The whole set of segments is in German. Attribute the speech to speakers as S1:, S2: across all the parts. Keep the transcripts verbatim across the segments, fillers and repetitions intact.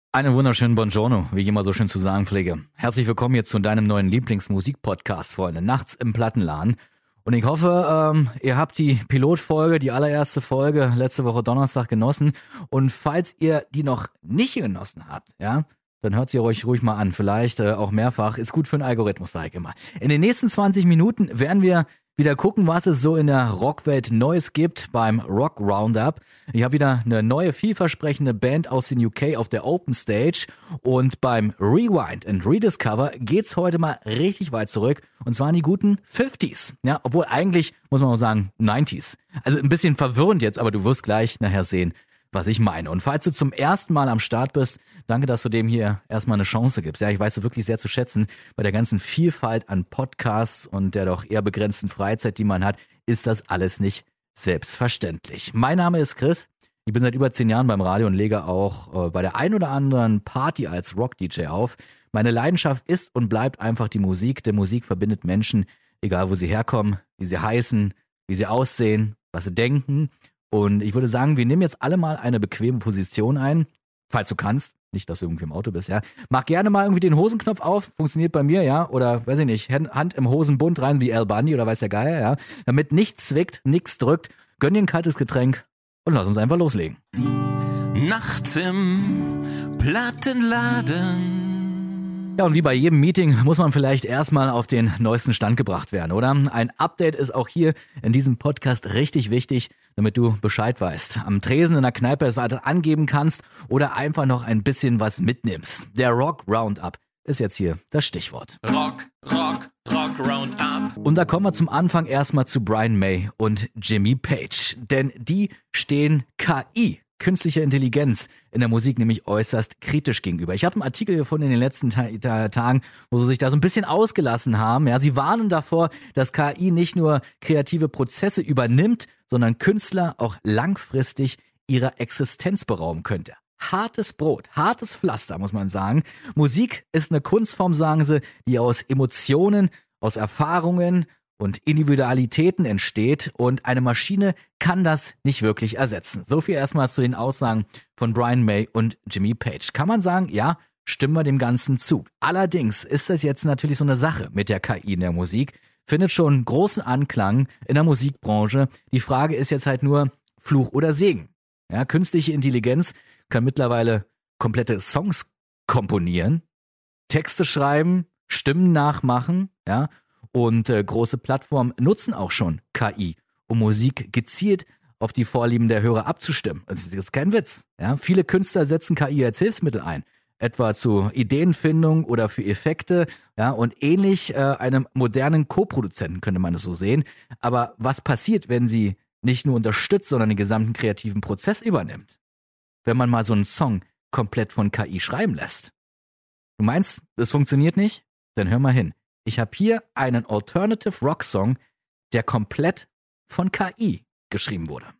S1: Einen wunderschönen Buongiorno, wie ich immer so schön zu sagen pflege. Herzlich willkommen jetzt zu deinem neuen Lieblingsmusik-Podcast, Freunde. Nachts im Plattenladen. Und ich hoffe, ähm, ihr habt die Pilotfolge, die allererste Folge letzte Woche Donnerstag genossen. Und falls ihr die noch nicht genossen habt, ja, dann hört sie euch ruhig mal an. Vielleicht äh, auch mehrfach. Ist gut für den Algorithmus, sage ich immer. In den nächsten zwanzig Minuten werden wir wieder gucken, was es so in der Rockwelt Neues gibt beim Rock Roundup. Ich habe wieder eine neue, vielversprechende Band aus den U K auf der Open Stage und beim Rewind and Rediscover geht's heute mal richtig weit zurück und zwar in die guten fünfziger. Ja, obwohl eigentlich muss man auch sagen neunziger. Also ein bisschen verwirrend jetzt, aber du wirst gleich nachher sehen, was ich meine. Und falls du zum ersten Mal am Start bist, danke, dass du dem hier erstmal eine Chance gibst. Ja, ich weiß es wirklich sehr zu schätzen. Bei der ganzen Vielfalt an Podcasts und der doch eher begrenzten Freizeit, die man hat, ist das alles nicht selbstverständlich. Mein Name ist Chris. Ich bin seit über zehn Jahren beim Radio und lege auch äh, bei der ein oder anderen Party als Rock-D J auf. Meine Leidenschaft ist und bleibt einfach die Musik. Denn Musik verbindet Menschen, egal wo sie herkommen, wie sie heißen, wie sie aussehen, was sie denken. Und ich würde sagen, wir nehmen jetzt alle mal eine bequeme Position ein, falls du kannst. Nicht, dass du irgendwie im Auto bist, ja. Mach gerne mal irgendwie den Hosenknopf auf, funktioniert bei mir, ja. Oder, weiß ich nicht, Hand im Hosenbund rein wie Al Bundy oder weiß der Geier, ja. Damit nichts zwickt, nichts drückt. Gönn dir ein kaltes Getränk und lass uns einfach loslegen.
S2: Nachts im Plattenladen.
S1: Ja, und wie bei jedem Meeting muss man vielleicht erstmal auf den neuesten Stand gebracht werden, oder? Ein Update ist auch hier in diesem Podcast richtig wichtig, damit du Bescheid weißt. Am Tresen in der Kneipe es weiter angeben kannst oder einfach noch ein bisschen was mitnimmst. Der Rock Roundup ist jetzt hier das Stichwort.
S2: Rock, Rock, Rock Roundup.
S1: Und da kommen wir zum Anfang erstmal zu Brian May und Jimmy Page. Denn die stehen K I, künstliche Intelligenz, in der Musik nämlich äußerst kritisch gegenüber. Ich habe einen Artikel gefunden in den letzten Ta- Ta- Tagen, wo sie sich da so ein bisschen ausgelassen haben. Ja, sie warnen davor, dass K I nicht nur kreative Prozesse übernimmt, sondern Künstler auch langfristig ihrer Existenz berauben könnte. Hartes Brot, hartes Pflaster, muss man sagen. Musik ist eine Kunstform, sagen sie, die aus Emotionen, aus Erfahrungen und Individualitäten entsteht und eine Maschine kann das nicht wirklich ersetzen. So viel erstmal zu den Aussagen von Brian May und Jimmy Page. Kann man sagen, ja, stimmen wir dem Ganzen zu. Allerdings ist das jetzt natürlich so eine Sache mit der K I in der Musik, findet schon großen Anklang in der Musikbranche. Die Frage ist jetzt halt nur Fluch oder Segen. Ja, künstliche Intelligenz kann mittlerweile komplette Songs komponieren, Texte schreiben, Stimmen nachmachen, ja, und äh, große Plattformen nutzen auch schon K I, um Musik gezielt auf die Vorlieben der Hörer abzustimmen. Das ist kein Witz. Ja? Viele Künstler setzen K I als Hilfsmittel ein, etwa zur Ideenfindung oder für Effekte, ja, und ähnlich äh, einem modernen Co-Produzenten könnte man das so sehen. Aber was passiert, wenn sie nicht nur unterstützt, sondern den gesamten kreativen Prozess übernimmt? Wenn man mal so einen Song komplett von K I schreiben lässt. Du meinst, das funktioniert nicht? Dann hör mal hin. Ich habe hier einen Alternative Rock Song, der komplett von K I geschrieben wurde.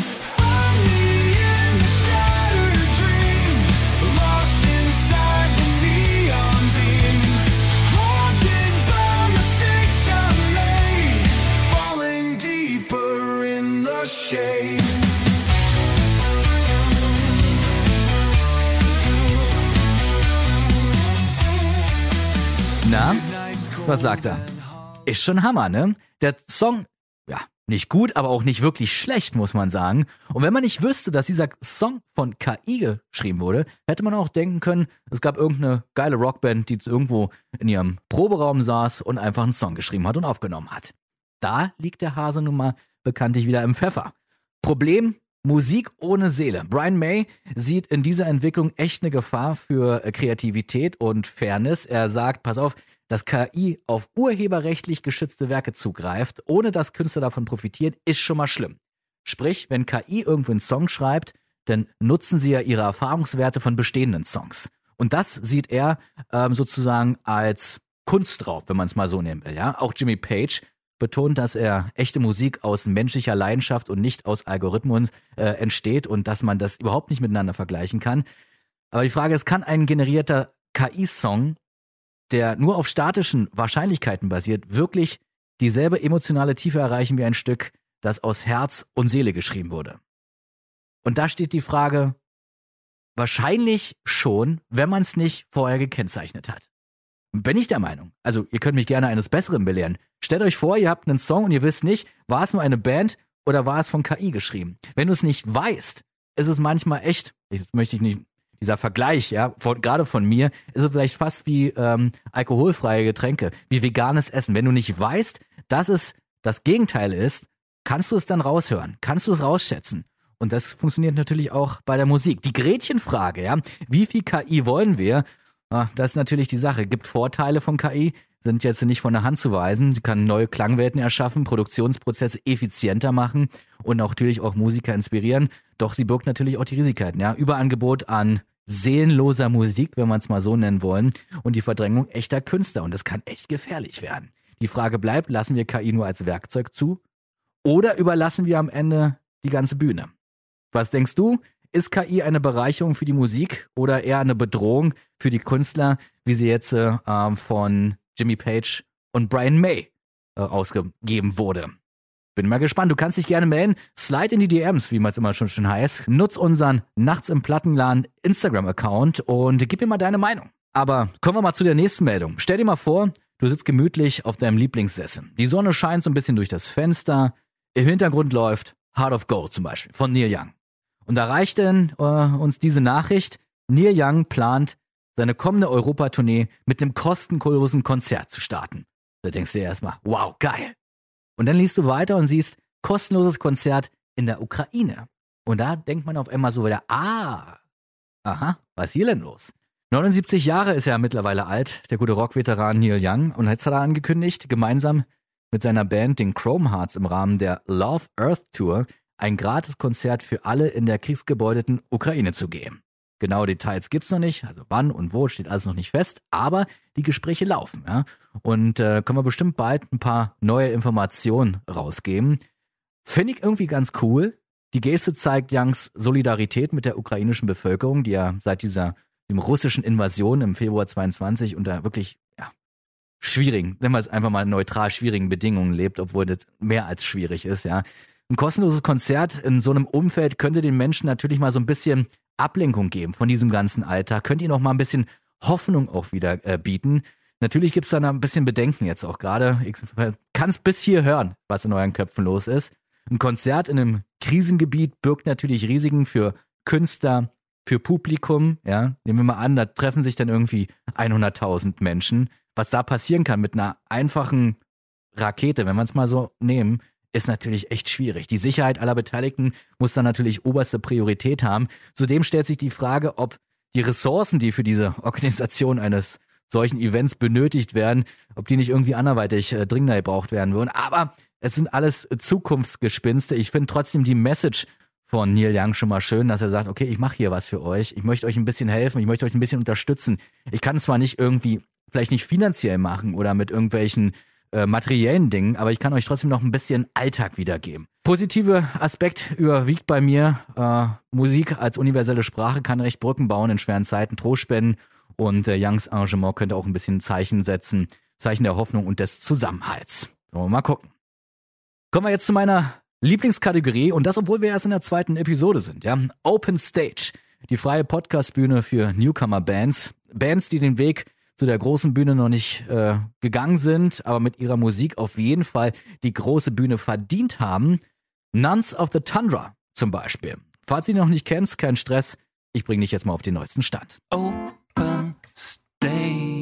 S1: Na? Was sagt er? Ist schon Hammer, ne? Der Song, ja, nicht gut, aber auch nicht wirklich schlecht, muss man sagen. Und wenn man nicht wüsste, dass dieser Song von K I geschrieben wurde, hätte man auch denken können, es gab irgendeine geile Rockband, die irgendwo in ihrem Proberaum saß und einfach einen Song geschrieben hat und aufgenommen hat. Da liegt der Hase nun mal bekanntlich wieder im Pfeffer. Problem: Musik ohne Seele. Brian May sieht in dieser Entwicklung echt eine Gefahr für Kreativität und Fairness. Er sagt, pass auf, dass K I auf urheberrechtlich geschützte Werke zugreift, ohne dass Künstler davon profitieren, ist schon mal schlimm. Sprich, wenn K I irgendwo einen Song schreibt, dann nutzen sie ja ihre Erfahrungswerte von bestehenden Songs. Und das sieht er ähm, sozusagen als Kunstraub, wenn man es mal so nehmen will. Ja? Auch Jimmy Page betont, dass er echte Musik aus menschlicher Leidenschaft und nicht aus Algorithmen äh, entsteht und dass man das überhaupt nicht miteinander vergleichen kann. Aber die Frage ist, kann ein generierter K I-Song, der nur auf statischen Wahrscheinlichkeiten basiert, wirklich dieselbe emotionale Tiefe erreichen wie ein Stück, das aus Herz und Seele geschrieben wurde? Und da steht die Frage, wahrscheinlich schon, wenn man es nicht vorher gekennzeichnet hat. Bin ich der Meinung. Also ihr könnt mich gerne eines Besseren belehren. Stellt euch vor, ihr habt einen Song und ihr wisst nicht, war es nur eine Band oder war es von K I geschrieben. Wenn du es nicht weißt, ist es manchmal echt, jetzt möchte ich nicht, dieser Vergleich, ja, von, gerade von mir, ist es vielleicht fast wie ähm, alkoholfreie Getränke, wie veganes Essen. Wenn du nicht weißt, dass es das Gegenteil ist, kannst du es dann raushören, kannst du es rausschätzen. Und das funktioniert natürlich auch bei der Musik. Die Gretchenfrage, ja, wie viel K I wollen wir? Das ist natürlich die Sache. Gibt Vorteile von K I, sind jetzt nicht von der Hand zu weisen. Sie kann neue Klangwelten erschaffen, Produktionsprozesse effizienter machen und auch natürlich auch Musiker inspirieren. Doch sie birgt natürlich auch die Risiken. Ja? Überangebot an seelenloser Musik, wenn man es mal so nennen wollen, und die Verdrängung echter Künstler. Und das kann echt gefährlich werden. Die Frage bleibt, lassen wir K I nur als Werkzeug zu oder überlassen wir am Ende die ganze Bühne? Was denkst du? Ist K I eine Bereicherung für die Musik oder eher eine Bedrohung für die Künstler, wie sie jetzt äh, von Jimmy Page und Brian May äh, ausgegeben wurde? Bin mal gespannt. Du kannst dich gerne melden. Slide in die D Ms, wie man es immer schon schön heißt. Nutz unseren Nachts im Plattenladen Instagram-Account und gib mir mal deine Meinung. Aber kommen wir mal zu der nächsten Meldung. Stell dir mal vor, du sitzt gemütlich auf deinem Lieblingssessel. Die Sonne scheint so ein bisschen durch das Fenster. Im Hintergrund läuft Heart of Gold zum Beispiel von Neil Young. Und da reicht denn äh, uns diese Nachricht, Neil Young plant, seine kommende Europatournee mit einem kostenlosen Konzert zu starten. Da denkst du dir erstmal, wow, geil. Und dann liest du weiter und siehst, kostenloses Konzert in der Ukraine. Und da denkt man auf einmal so wieder, ah, aha, was ist hier denn los? neunundsiebzig Jahre ist er mittlerweile alt, der gute Rock-Veteran Neil Young. Und jetzt hat er angekündigt, gemeinsam mit seiner Band, den Chrome Hearts, im Rahmen der Love Earth Tour ein Gratiskonzert für alle in der kriegsgebeuteten Ukraine zu geben. Genaue Details gibt's noch nicht, also wann und wo steht alles noch nicht fest, aber die Gespräche laufen, ja. Und äh, können wir bestimmt bald ein paar neue Informationen rausgeben. Finde ich irgendwie ganz cool. Die Geste zeigt Youngs Solidarität mit der ukrainischen Bevölkerung, die ja seit dieser dem russischen Invasion im Februar zweiundzwanzig unter wirklich ja, schwierigen, nennen wir es einfach mal neutral schwierigen Bedingungen lebt, obwohl das mehr als schwierig ist, ja. Ein kostenloses Konzert in so einem Umfeld könnte den Menschen natürlich mal so ein bisschen Ablenkung geben von diesem ganzen Alltag. Könnt ihr noch mal ein bisschen Hoffnung auch wieder äh, bieten. Natürlich gibt es da ein bisschen Bedenken jetzt auch gerade. Ich kann es bis hier hören, was in euren Köpfen los ist. Ein Konzert in einem Krisengebiet birgt natürlich Risiken für Künstler, für Publikum. Ja, nehmen wir mal an, da treffen sich dann irgendwie hunderttausend Menschen. Was da passieren kann mit einer einfachen Rakete, wenn man es mal so nehmen, ist natürlich echt schwierig. Die Sicherheit aller Beteiligten muss dann natürlich oberste Priorität haben. Zudem stellt sich die Frage, ob die Ressourcen, die für diese Organisation eines solchen Events benötigt werden, ob die nicht irgendwie anderweitig äh, dringender gebraucht werden würden. Aber es sind alles Zukunftsgespinste. Ich finde trotzdem die Message von Neil Young schon mal schön, dass er sagt, okay, ich mache hier was für euch. Ich möchte euch ein bisschen helfen. Ich möchte euch ein bisschen unterstützen. Ich kann es zwar nicht irgendwie, vielleicht nicht finanziell machen oder mit irgendwelchen Äh, materiellen Dingen, aber ich kann euch trotzdem noch ein bisschen Alltag wiedergeben. Positive Aspekt überwiegt bei mir. Äh, Musik als universelle Sprache kann recht Brücken bauen in schweren Zeiten, Trost spenden und äh, Youngs Arrangement könnte auch ein bisschen Zeichen setzen. Zeichen der Hoffnung und des Zusammenhalts. So, mal gucken. Kommen wir jetzt zu meiner Lieblingskategorie und das, obwohl wir erst in der zweiten Episode sind. Ja, Open Stage, die freie Podcast-Bühne für Newcomer-Bands. Bands, die den Weg zu der großen Bühne noch nicht äh, gegangen sind, aber mit ihrer Musik auf jeden Fall die große Bühne verdient haben. Nuns of the Tundra zum Beispiel. Falls du ihn noch nicht kennst, kein Stress, ich bringe dich jetzt mal auf den neuesten Stand.
S2: Open Stage.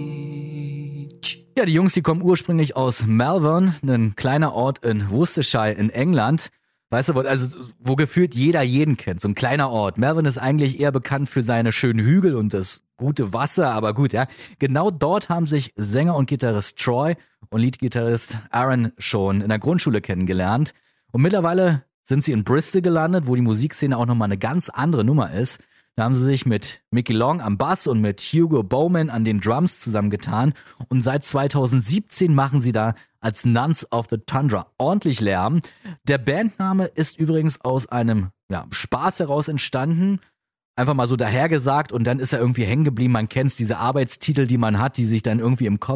S1: Ja, die Jungs, die kommen ursprünglich aus Malvern, ein kleiner Ort in Worcestershire in England. Weißt du, also wo gefühlt jeder jeden kennt, so ein kleiner Ort. Malvern ist eigentlich eher bekannt für seine schönen Hügel und das gute Wasser, aber gut, ja. Genau dort haben sich Sänger und Gitarrist Troy und Leadgitarrist Aaron schon in der Grundschule kennengelernt. Und mittlerweile sind sie in Bristol gelandet, wo die Musikszene auch nochmal eine ganz andere Nummer ist. Da haben sie sich mit Mickey Long am Bass und mit Hugo Bowman an den Drums zusammengetan. Und seit zweitausendsiebzehn machen sie da als Nuns of the Tundra ordentlich Lärm. Der Bandname ist übrigens aus einem ja, Spaß heraus entstanden. Einfach mal so dahergesagt und dann ist er irgendwie hängen geblieben. Man kennt diese Arbeitstitel, die man hat, die sich dann irgendwie im Kopf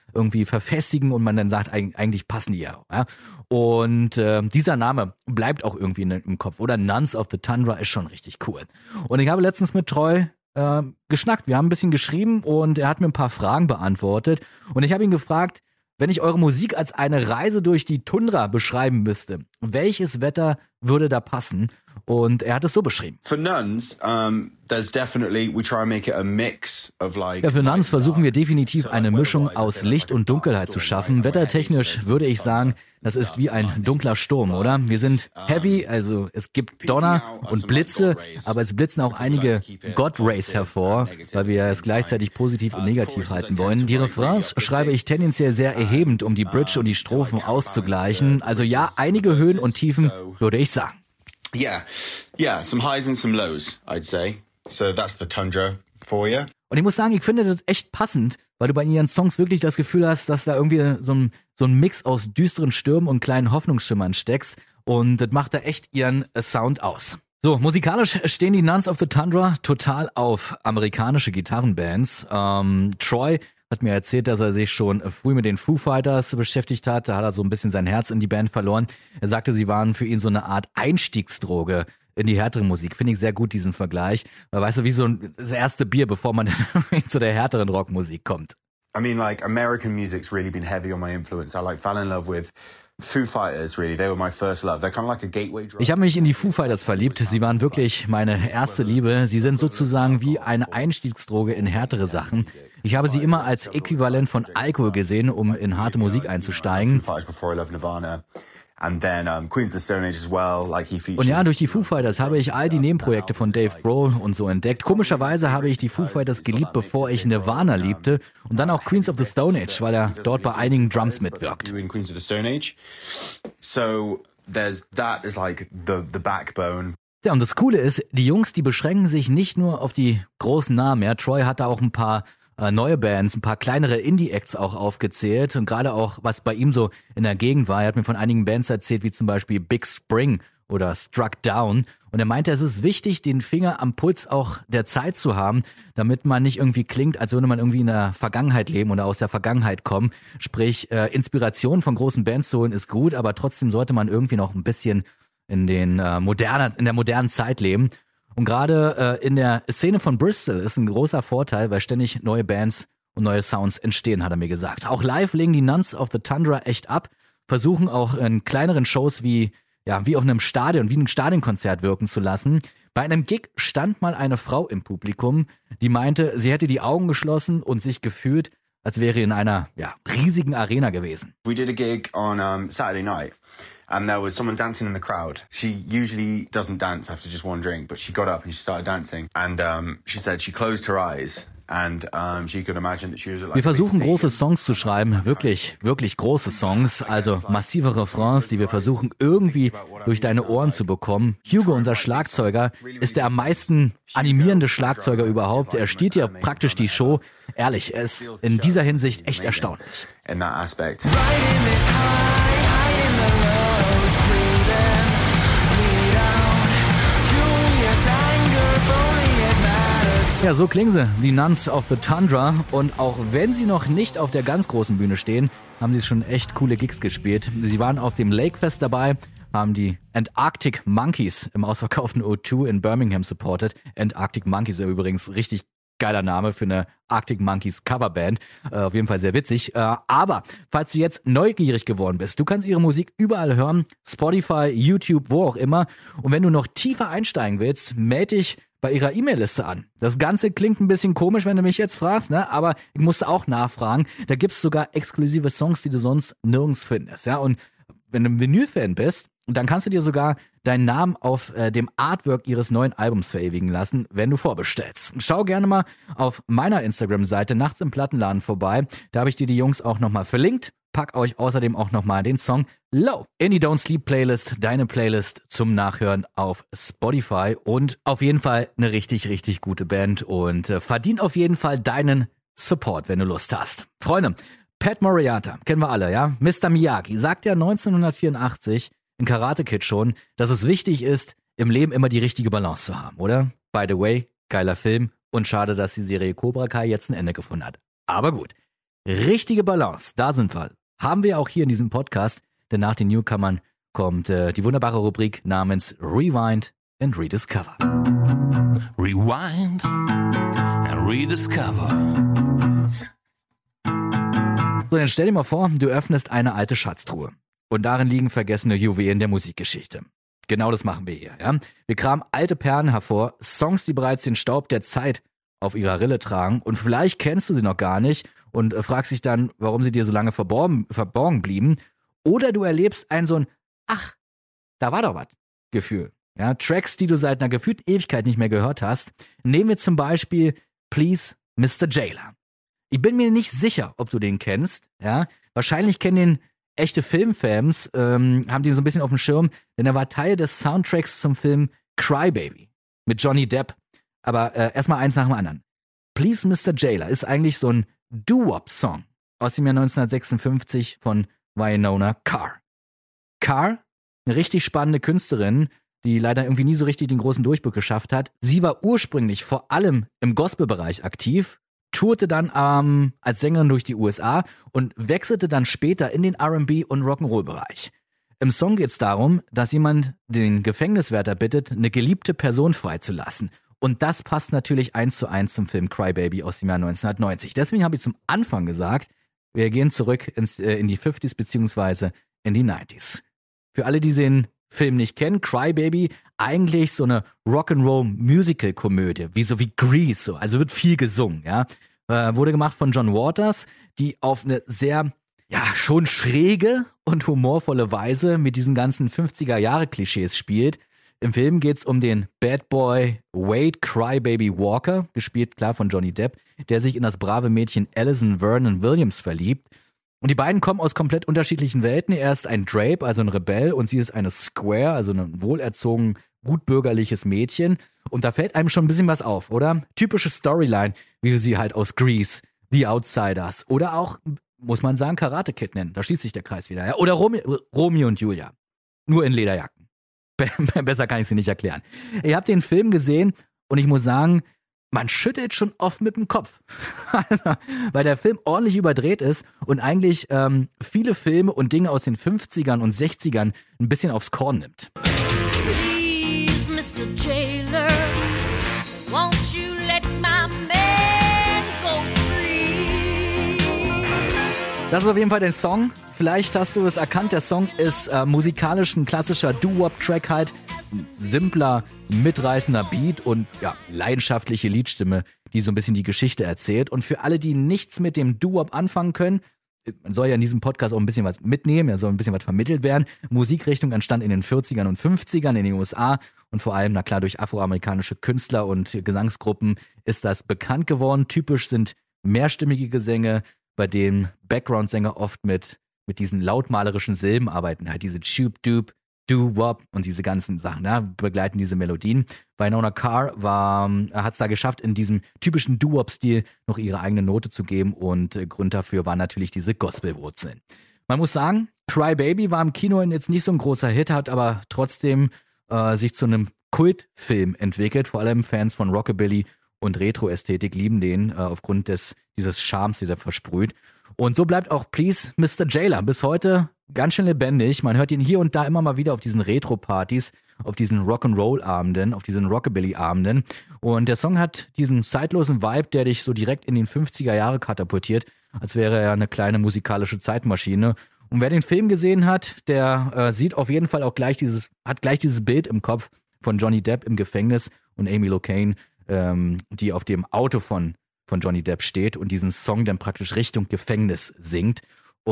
S1: irgendwie verfestigen und man dann sagt, eigentlich passen die ja. ja? Und äh, dieser Name bleibt auch irgendwie in, im Kopf. Oder Nuns of the Tundra ist schon richtig cool. Und ich habe letztens mit Troy äh, geschnackt. Wir haben ein bisschen geschrieben und er hat mir ein paar Fragen beantwortet. Und ich habe ihn gefragt, wenn ich eure Musik als eine Reise durch die Tundra beschreiben müsste, welches Wetter würde da passen? Und er hat es so beschrieben.
S3: For Nuns, um, there's definitely we try and make it a mix of like.
S1: Ja, für Nuns versuchen wir definitiv eine Mischung aus Licht und Dunkelheit zu schaffen. Wettertechnisch würde ich sagen, das ist wie ein dunkler Sturm, oder? Wir sind heavy, also es gibt Donner und Blitze, aber es blitzen auch einige God-Rays hervor, weil wir es gleichzeitig positiv und negativ halten wollen. Die Refrains schreibe ich tendenziell sehr erhebend, um die Bridge und die Strophen auszugleichen. Also ja, einige Höhen und Tiefen würde ich sagen.
S3: Yeah, yeah, some highs and some lows, I'd say. So that's the Tundra for you.
S1: Und ich muss sagen, ich finde das echt passend, weil du bei ihren Songs wirklich das Gefühl hast, dass da irgendwie so ein, so ein Mix aus düsteren Stürmen und kleinen Hoffnungsschimmern steckst. Und das macht da echt ihren Sound aus. So, musikalisch stehen die Nuns of the Tundra total auf amerikanische Gitarrenbands. Ähm, Troy hat mir erzählt, dass er sich schon früh mit den Foo Fighters beschäftigt hat. Da hat er so ein bisschen sein Herz in die Band verloren. Er sagte, sie waren für ihn so eine Art Einstiegsdroge in die härtere Musik. Finde ich sehr gut, diesen Vergleich. Weil, weißt du, wie so ein, das erste Bier, bevor man dann zu der härteren Rockmusik kommt.
S3: I mean, like, American music's really been heavy on my influence. I like fell in love with Foo Fighters, really. They were my first love. They're kind of like a gateway drug.
S1: Ich habe mich in die Foo Fighters verliebt. Sie waren wirklich meine erste Liebe. Sie sind sozusagen wie eine Einstiegsdroge in härtere Sachen. Ich habe sie immer als Äquivalent von Alkohol gesehen, um in harte Musik einzusteigen.
S3: And then um, Queens of the Stone Age as well, like he features.
S1: Und ja, durch die Foo Fighters habe ich all die Nebenprojekte von Dave Grohl und so entdeckt. Komischerweise habe ich die Foo Fighters geliebt, bevor ich Nirvana liebte. Und dann auch Queens of the Stone Age, weil er dort bei einigen Drums mitwirkt.
S3: Queens of the Stone Age. So there's that is like the the backbone.
S1: Ja, und das Coole ist, die Jungs, die beschränken sich nicht nur auf die großen Namen. Ja, Troy hat da auch ein paar neue Bands, ein paar kleinere Indie-Acts auch aufgezählt und gerade auch, was bei ihm so in der Gegend war. Er hat mir von einigen Bands erzählt, wie zum Beispiel Big Spring oder Struck Down. Und er meinte, es ist wichtig, den Finger am Puls auch der Zeit zu haben, damit man nicht irgendwie klingt, als würde man irgendwie in der Vergangenheit leben oder aus der Vergangenheit kommen. Sprich, äh, Inspiration von großen Bands zu holen ist gut, aber trotzdem sollte man irgendwie noch ein bisschen in den äh, modernen, in der modernen Zeit leben. Und gerade äh, in der Szene von Bristol ist ein großer Vorteil, weil ständig neue Bands und neue Sounds entstehen, hat er mir gesagt. Auch live legen die Nuns of the Tundra echt ab, versuchen auch in kleineren Shows wie ja wie auf einem Stadion, wie ein Stadionkonzert wirken zu lassen. Bei einem Gig stand mal eine Frau im Publikum, die meinte, sie hätte die Augen geschlossen und sich gefühlt, als wäre in einer ja, riesigen Arena gewesen.
S3: We did a gig on um, Saturday night. And there was someone dancing in the crowd. She usually doesn't dance after just one drink, but she got up and she started dancing. And um, she said she closed her eyes. And um, she could imagine that she was like.
S1: Wir versuchen große Songs zu schreiben, wirklich, wirklich große Songs, also massive Refrains, die wir versuchen irgendwie durch deine Ohren zu bekommen. Hugo, unser Schlagzeuger, ist der am meisten animierende Schlagzeuger überhaupt. Er stiehlt ja praktisch die Show. Ehrlich, er ist in dieser Hinsicht echt erstaunlich.
S3: In that aspect.
S1: Ja, so klingen sie, die Nuns of the Tundra. Und auch wenn sie noch nicht auf der ganz großen Bühne stehen, haben sie schon echt coole Gigs gespielt. Sie waren auf dem Lakefest dabei, haben die Antarctic Monkeys im ausverkauften O zwei in Birmingham supportet. Antarctic Monkeys ist übrigens richtig geiler Name für eine Arctic Monkeys Coverband. Äh, auf jeden Fall sehr witzig. Äh, aber falls du jetzt neugierig geworden bist, du kannst ihre Musik überall hören. Spotify, YouTube, wo auch immer. Und wenn du noch tiefer einsteigen willst, melde dich bei ihrer E-Mail-Liste an. Das Ganze klingt ein bisschen komisch, wenn du mich jetzt fragst, ne? Aber ich musste auch nachfragen. Da gibt's sogar exklusive Songs, die du sonst nirgends findest. Ja? Und wenn du ein Vinyl-Fan bist, dann kannst du dir sogar deinen Namen auf äh, dem Artwork ihres neuen Albums verewigen lassen, wenn du vorbestellst. Schau gerne mal auf meiner Instagram-Seite Nachts im Plattenladen vorbei. Da habe ich dir die Jungs auch nochmal verlinkt. Pack euch außerdem auch nochmal den Song Low in die Don't Sleep Playlist, deine Playlist zum Nachhören auf Spotify. Und auf jeden Fall eine richtig, richtig gute Band und äh, verdient auf jeden Fall deinen Support, wenn du Lust hast. Freunde, Pat Moriyata, kennen wir alle, ja? Mister Miyagi sagt ja neunzehnhundertvierundachtzig in Karate Kid schon, dass es wichtig ist, im Leben immer die richtige Balance zu haben, oder? By the way, geiler Film und schade, dass die Serie Cobra Kai jetzt ein Ende gefunden hat. Aber gut. richtige Balance, da sind wir. Haben wir auch hier in diesem Podcast, denn nach den Newcomern kommt äh, die wunderbare Rubrik namens Rewind and Rediscover.
S2: Rewind and rediscover.
S1: So, dann stell dir mal vor, du öffnest eine alte Schatztruhe und darin liegen vergessene Juwelen der Musikgeschichte. Genau das machen wir hier. Ja? Wir kramen alte Perlen hervor, Songs, die bereits den Staub der Zeit auf ihrer Rille tragen und vielleicht kennst du sie noch gar nicht und äh, fragst dich dann, warum sie dir so lange verborgen, verborgen blieben. Oder du erlebst ein so ein Ach, da war doch was Gefühl. Ja? Tracks, die du seit einer gefühlten Ewigkeit nicht mehr gehört hast. Nehmen wir zum Beispiel Please Mister Jailer. Ich bin mir nicht sicher, ob du den kennst. Ja? Wahrscheinlich kennen den echte Filmfans, ähm, haben den so ein bisschen auf dem Schirm, denn er war Teil des Soundtracks zum Film Cry Baby mit Johnny Depp. Aber äh, erstmal eins nach dem anderen. Please Mister Jailer ist eigentlich so ein Doo-Wop-Song aus dem Jahr neunzehnhundertsechsundfünfzig von Wynonna Carr. Carr, eine richtig spannende Künstlerin, die leider irgendwie nie so richtig den großen Durchbruch geschafft hat. Sie war ursprünglich vor allem im Gospelbereich aktiv, tourte dann ähm, als Sängerin durch die U S A und wechselte dann später in den R and B und Rock'n'Roll-Bereich. Im Song geht es darum, dass jemand den Gefängniswärter bittet, eine geliebte Person freizulassen. Und das passt natürlich eins zu eins zum Film Cry Baby aus dem Jahr neunzehnhundertneunzig. Deswegen habe ich zum Anfang gesagt, wir gehen zurück ins, äh, in die fünfziger beziehungsweise in die neunziger. Für alle, die den Film nicht kennen, Cry Baby, eigentlich so eine Rock'n'Roll-Musical-Komödie, wie so wie Grease, so. Also wird viel gesungen, ja. Äh, wurde gemacht von John Waters, die auf eine sehr, ja, schon schräge und humorvolle Weise mit diesen ganzen fünfziger-Jahre-Klischees spielt. Im Film geht's um den Bad Boy Wade Crybaby Walker, gespielt klar von Johnny Depp, der sich in das brave Mädchen Alison Vernon Williams verliebt. Und die beiden kommen aus komplett unterschiedlichen Welten. Er ist ein Drape, also ein Rebell, und sie ist eine Square, also ein wohlerzogen, gutbürgerliches Mädchen. Und da fällt einem schon ein bisschen was auf, oder? Typische Storyline, wie wir sie halt aus Grease, The Outsiders oder auch, muss man sagen, Karate Kid nennen. Da schließt sich der Kreis wieder. Ja? Oder Romeo, Romeo und Julia. Nur in Lederjacken. Besser kann ich sie nicht erklären. Ihr habt den Film gesehen und ich muss sagen, man schüttelt schon oft mit dem Kopf, weil der Film ordentlich überdreht ist und eigentlich ähm, viele Filme und Dinge aus den fünfzigern und sechzigern ein bisschen aufs Korn nimmt.
S4: Please, Mister Jailer, won't you let my man go free?
S1: Das ist auf jeden Fall der Song. Vielleicht hast du es erkannt, der Song ist äh, musikalisch ein klassischer Doo-Wop-Track halt. Ein simpler, mitreißender Beat und ja, leidenschaftliche Liedstimme, die so ein bisschen die Geschichte erzählt. Und für alle, die nichts mit dem Doo-Wop anfangen können, man soll ja in diesem Podcast auch ein bisschen was mitnehmen, ja soll ein bisschen was vermittelt werden. Musikrichtung entstand in den vierzigern und fünfzigern in den U S A und vor allem, na klar, durch afroamerikanische Künstler und Gesangsgruppen ist das bekannt geworden. Typisch sind mehrstimmige Gesänge, bei denen Background-Sänger oft mit, mit diesen lautmalerischen Silben arbeiten, halt diese Choop-Doop, Do-Wop und diese ganzen Sachen, ja, begleiten diese Melodien. Wynonna Carr war, hat es da geschafft, in diesem typischen Do-Wop-Stil noch ihre eigene Note zu geben und äh, Grund dafür waren natürlich diese Gospel-Wurzeln. Man muss sagen, Cry Baby war im Kino jetzt nicht so ein großer Hit, hat aber trotzdem äh, sich zu einem Kultfilm entwickelt. Vor allem Fans von Rockabilly und Retro-Ästhetik lieben den äh, aufgrund des dieses Charmes, der versprüht. Und so bleibt auch Please Mister Jailer bis heute ganz schön lebendig. Man hört ihn hier und da immer mal wieder auf diesen Retro-Partys, auf diesen Rock'n'Roll-Abenden, auf diesen Rockabilly-Abenden. Und der Song hat diesen zeitlosen Vibe, der dich so direkt in den fünfziger Jahre katapultiert, als wäre er eine kleine musikalische Zeitmaschine. Und wer den Film gesehen hat, der äh, sieht auf jeden Fall auch gleich dieses, hat gleich dieses Bild im Kopf von Johnny Depp im Gefängnis und Amy Locane, ähm, die auf dem Auto von von Johnny Depp steht und diesen Song dann praktisch Richtung Gefängnis singt.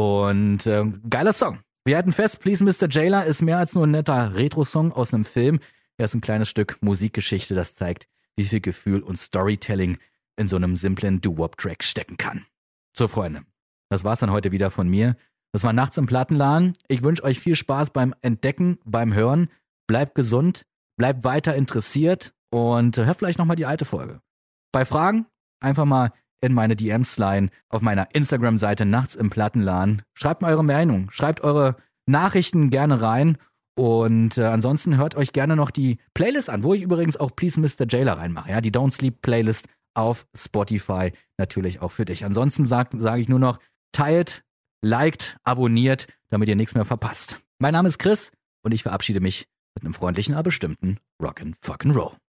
S1: Und äh, geiler Song. Wir halten fest, Please Mister Jailer ist mehr als nur ein netter Retro-Song aus einem Film. Er ist ein kleines Stück Musikgeschichte, das zeigt, wie viel Gefühl und Storytelling in so einem simplen Doo-Wop-Track stecken kann. So, Freunde, das war's dann heute wieder von mir. Das war Nachts im Plattenladen. Ich wünsche euch viel Spaß beim Entdecken, beim Hören. Bleibt gesund, bleibt weiter interessiert und hört vielleicht nochmal die alte Folge. Bei Fragen einfach mal in meine D Ms sliden auf meiner Instagram-Seite Nachts im Plattenladen. Schreibt mal eure Meinung, schreibt eure Nachrichten gerne rein und äh, ansonsten hört euch gerne noch die Playlist an, wo ich übrigens auch Please Mister Jailer reinmache. Ja, die Don't Sleep Playlist auf Spotify natürlich auch für dich. Ansonsten sage sag ich nur noch, teilt, liked, abonniert, damit ihr nichts mehr verpasst. Mein Name ist Chris und ich verabschiede mich mit einem freundlichen, aber bestimmten Rock'n'Fucking Roll.